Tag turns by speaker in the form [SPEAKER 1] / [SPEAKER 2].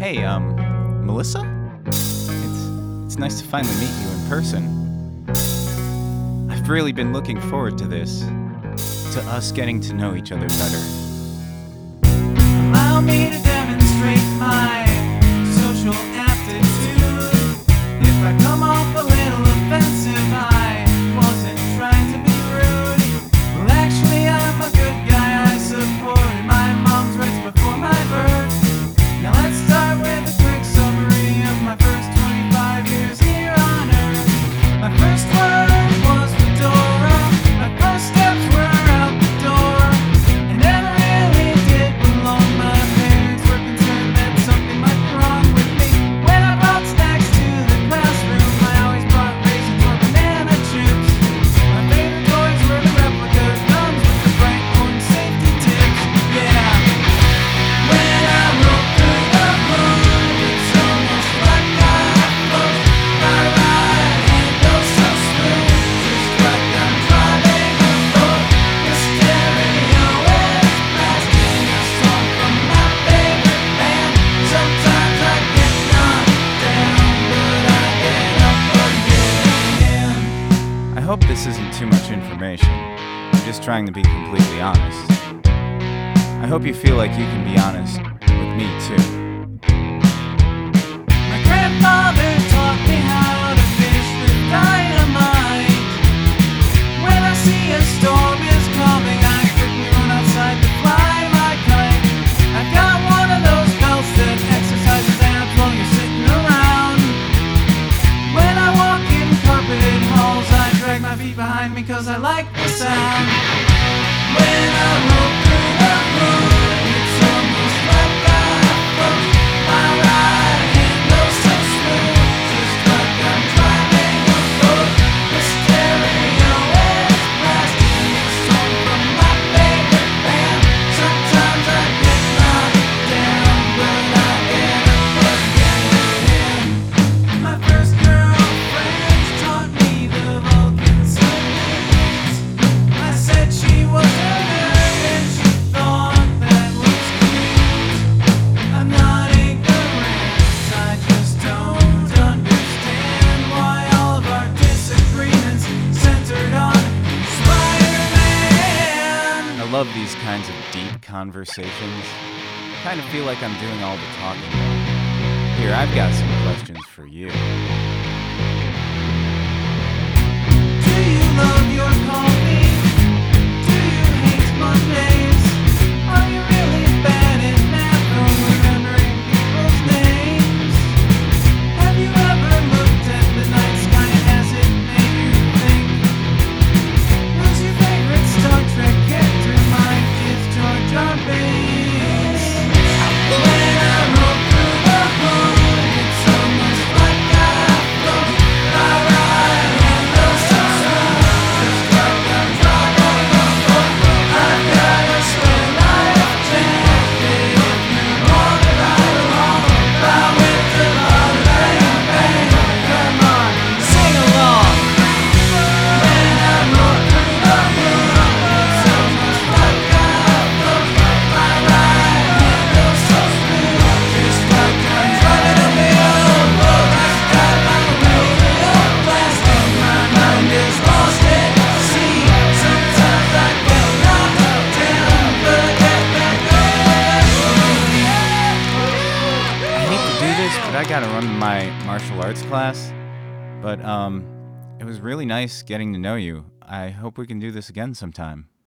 [SPEAKER 1] Hey, Melissa? It's nice to finally meet you in person. I've really been looking forward to this, to us getting to know each other better.
[SPEAKER 2] Allow me to demonstrate my social aptitude. If I come off a little offensive, I wasn't trying to be rude. Well, actually, I'm a good guy. I supported my mom's rights before my birth. Now let's start with a quick summary of my first 25 years here on Earth. My first word was fedora. My first steps were out the door. I never really did belong. My parents were concerned that something might be wrong with me. When I brought snacks to the classroom, I always brought raisins or banana chips. My favorite toys were the replica guns with the bright orange safety tips. Yeah. When I roll through the hood, it's almost like I float. My right hand goes so smooth, just like I'm driving a boat. The stereo is blasting a song from my favorite band. Sometimes I get knocked down, but I get up again.
[SPEAKER 1] I hope this isn't too much information. I'm just trying to be completely honest. I hope you feel like you can be honest with me, too.
[SPEAKER 2] My grandfather taught me how to fish with dynamite. When I see a storm is coming, I quickly run outside to fly my kite. I've got one of those belts that exercises abs while you're sitting around. When I walk in carpeted halls, I drag my feet behind me 'cause I like the sound. When I roll through the hood, it's almost like I float. My right hand goes so smooth, just like I'm driving a boat. The stereo is blasting a song from my favorite band. Sometimes I get knocked down, but I get up again. My first girlfriend taught me the Vulcan salutes. I said she was a nerd and she thought that was cute. I'm not ignorant, I just don't understand why all of our disagreements centered on Spider-Man.
[SPEAKER 1] I love these kinds of deep conversations. I kind of feel like I'm doing all the talking. Here, I've got some questions for you.
[SPEAKER 2] Do you love your coffee? Do you hate Mondays? Are you really bad at math or remembering people's names? Have you ever looked at the night sky and has it made you think? Who's your favorite Star Trek character? Mine is Jar Jar Binks. When I roll through the hood, it's almost like I float. My right hand goes so smooth, just like I'm driving a boat. I've got a swim life jacket if you want to ride along. Fly with the Bang Bang. Come on, sing along. When I roll through the hood, it's almost like I float. My right hand goes so smooth, just like I'm driving a real boat. I've got my radio blasting, my mind is lost at sea. Sometimes I get knocked down, but I get back
[SPEAKER 1] I hate to do this, but I gotta run to my martial arts class. But, it was really nice getting to know you. I hope we can do this again sometime.